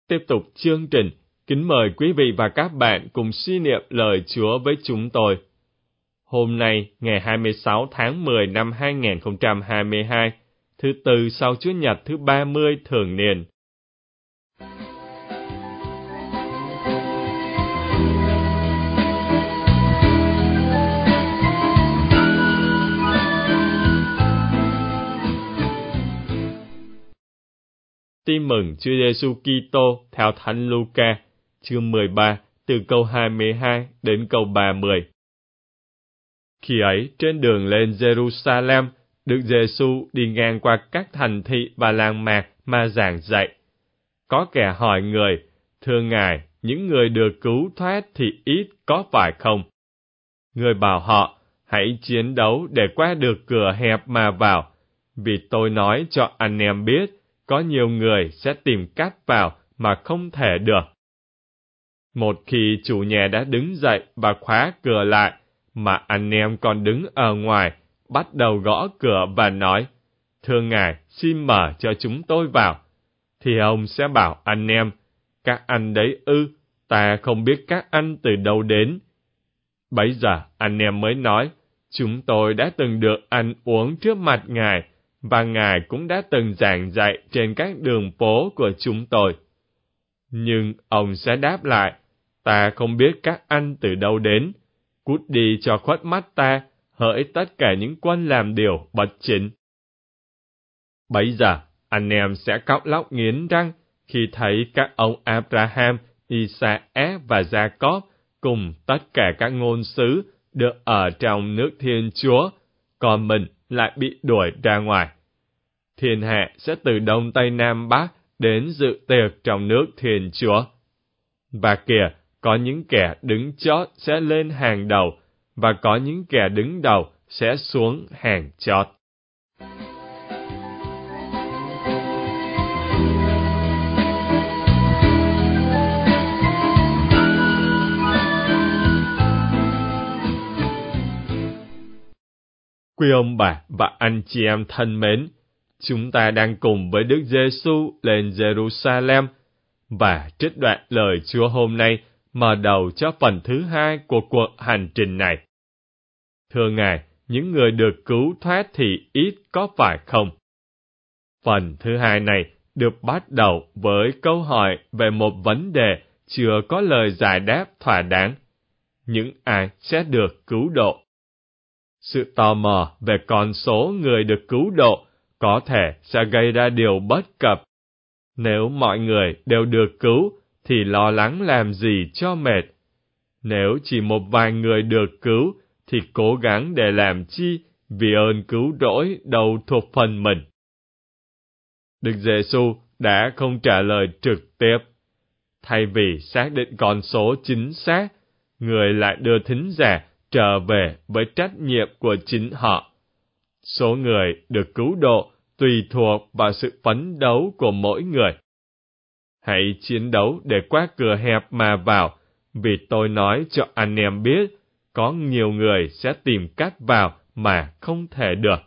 Tiếp tục chương trình, kính mời quý vị và các bạn cùng suy niệm lời Chúa với chúng tôi. Hôm nay, ngày 26 tháng 10 năm 2022, thứ Tư sau Chúa Nhật thứ 30 thường niên. Tin mừng Chúa Giêsu Kitô theo Thánh Luca, chương 13, từ câu 22 đến câu 30. Khi ấy, trên đường lên Jerusalem, Đức Giêsu đi ngang qua các thành thị và làng mạc mà giảng dạy. Có kẻ hỏi Người, thưa Ngài, những người được cứu thoát thì ít có phải không? Người bảo họ, hãy chiến đấu để qua được cửa hẹp mà vào, vì tôi nói cho anh em biết, có nhiều người sẽ tìm cách vào mà không thể được. Một khi chủ nhà đã đứng dậy và khóa cửa lại, mà anh em còn đứng ở ngoài, bắt đầu gõ cửa và nói, thưa Ngài, xin mở cho chúng tôi vào. Thì ông sẽ bảo anh em, các anh đấy ư, ta không biết các anh từ đâu đến. Bấy giờ anh em mới nói, chúng tôi đã từng được ăn uống trước mặt Ngài, và Ngài cũng đã từng giảng dạy trên các đường phố của chúng tôi. Nhưng ông sẽ đáp lại, ta không biết các anh từ đâu đến, cút đi cho khuất mắt ta, hỡi tất cả những quân làm điều bất chính. Bấy giờ, anh em sẽ khóc lóc nghiến răng khi thấy các ông Abraham, Isaac và Jacob cùng tất cả các ngôn sứ được ở trong nước Thiên Chúa, còn mình lại bị đuổi ra ngoài. Thiên hạ sẽ từ đông tây nam bắc đến dự tiệc trong nước Thiên Chúa. Và kìa, có những kẻ đứng chót sẽ lên hàng đầu, và có những kẻ đứng đầu sẽ xuống hàng chót. Quý ông bà và anh chị em thân mến, chúng ta đang cùng với Đức Giêsu lên Jerusalem, và trích đoạn lời Chúa hôm nay mở đầu cho phần thứ 2 của cuộc hành trình này. Thưa Ngài, những người được cứu thoát thì ít có phải không? Phần thứ 2 này được bắt đầu với câu hỏi về một vấn đề chưa có lời giải đáp thỏa đáng. Những ai sẽ được cứu độ? Sự tò mò về con số người được cứu độ có thể sẽ gây ra điều bất cập. Nếu mọi người đều được cứu, thì lo lắng làm gì cho mệt. Nếu chỉ một vài người được cứu, thì cố gắng để làm chi, vì ơn cứu rỗi đâu thuộc phần mình. Đức Giêsu đã không trả lời trực tiếp. Thay vì xác định con số chính xác, Người lại đưa thính giả trở về với trách nhiệm của chính họ. Số người được cứu độ tùy thuộc vào sự phấn đấu của mỗi người. Hãy chiến đấu để qua cửa hẹp mà vào, vì tôi nói cho anh em biết, có nhiều người sẽ tìm cách vào mà không thể được.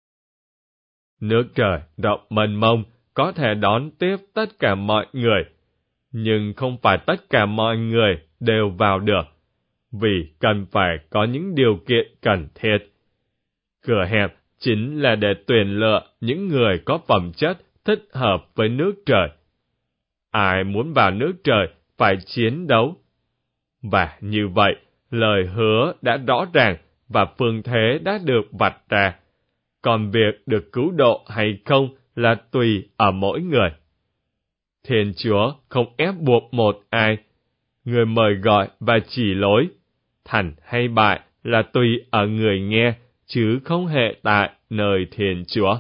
Nước trời rộng mênh mông có thể đón tiếp tất cả mọi người, nhưng không phải tất cả mọi người đều vào được, vì cần phải có những điều kiện cần thiết. Cửa hẹp chính là để tuyển lựa những người có phẩm chất thích hợp với nước trời. Ai muốn vào nước trời phải chiến đấu. Và như vậy, lời hứa đã rõ ràng và phương thế đã được vạch ra. Còn việc được cứu độ hay không là tùy ở mỗi người. Thiên Chúa không ép buộc một ai. Người mời gọi và chỉ lối. Thành hay bại là tùy ở người nghe, chứ không hề tại nơi Thiên Chúa.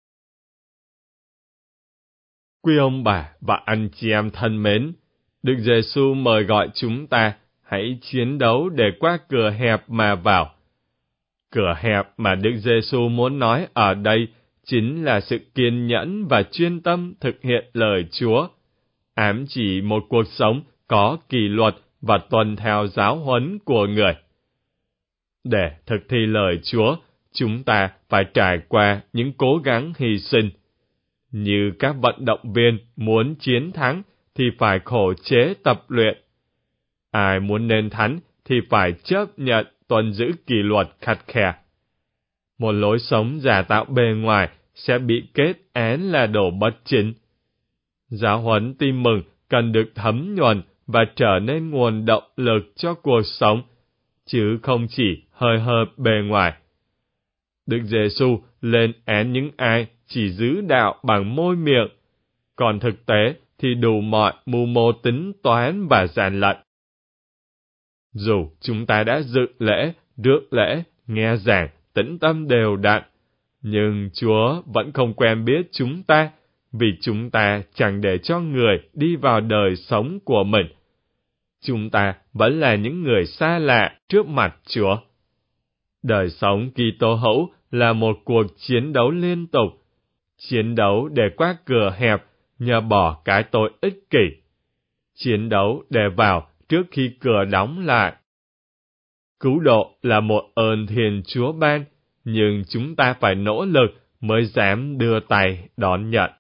Quý ông bà và anh chị em thân mến, Đức Giêsu mời gọi chúng ta hãy chiến đấu để qua cửa hẹp mà vào. Cửa hẹp mà Đức Giêsu muốn nói ở đây chính là sự kiên nhẫn và chuyên tâm thực hiện lời Chúa, ám chỉ một cuộc sống có kỷ luật và tuân theo giáo huấn của người. Để thực thi lời Chúa, chúng ta phải trải qua những cố gắng hy sinh. Như các vận động viên muốn chiến thắng thì phải khổ chế tập luyện. Ai muốn nên thánh thì phải chấp nhận tuân giữ kỷ luật khắt khe. Một lối sống giả tạo bề ngoài sẽ bị kết án là đồ bất chính. Giáo huấn tin mừng cần được thấm nhuần và trở nên nguồn động lực cho cuộc sống, chứ không chỉ hơi hợt bề ngoài. Đức Giêsu lên án những ai chỉ giữ đạo bằng môi miệng, còn thực tế thì đủ mọi mưu mô tính toán và gian lận. Dù chúng ta đã dự lễ, rước lễ, nghe giảng, tĩnh tâm đều đặn, nhưng Chúa vẫn không quen biết chúng ta, vì chúng ta chẳng để cho người đi vào đời sống của mình. Chúng ta vẫn là những người xa lạ trước mặt Chúa. Đời sống Kitô hữu là một cuộc chiến đấu liên tục, chiến đấu để qua cửa hẹp nhờ bỏ cái tội ích kỷ, chiến đấu để vào trước khi cửa đóng lại. Cứu độ là một ơn Thiên Chúa ban, nhưng chúng ta phải nỗ lực mới dám đưa tay đón nhận.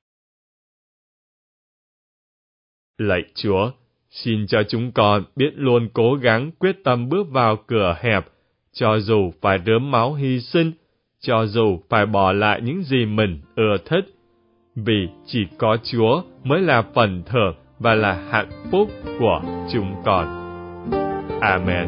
Lạy Chúa, xin cho chúng con biết luôn cố gắng quyết tâm bước vào cửa hẹp, cho dù phải rớm máu hy sinh, cho dù phải bỏ lại những gì mình ưa thích, vì chỉ có Chúa mới là phần thưởng và là hạnh phúc của chúng con. Amen.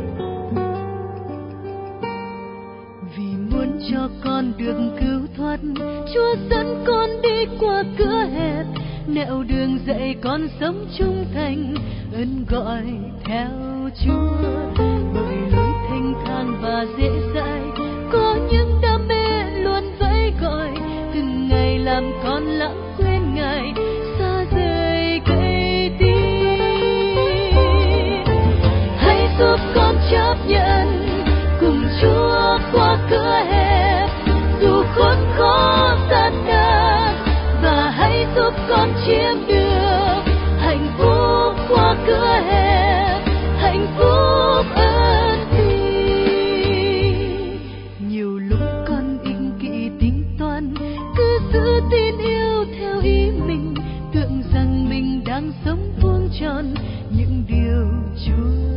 Vì muốn cho con được cứu thoát, Chúa dẫn con đi qua cửa hẹp, nẻo đường dạy con sống trung thành, ơn gọi theo Chúa. Bởi lối thanh thang và dễ dãi, có những đam mê luôn vẫy gọi, từng ngày làm con lãng quên Ngài, xa rời cây tim. Hãy giúp con chấp nhận cùng Chúa qua cửa hẹp, dù khốn khó gian nan, và hãy giúp con chiếm được hạnh phúc qua cửa hẹp, hạnh phúc ơn Thầy. Nhiều lúc con ích kỷ tính toán, cứ giữ tin yêu theo ý mình, tưởng rằng mình đang sống vuông tròn những điều Chúa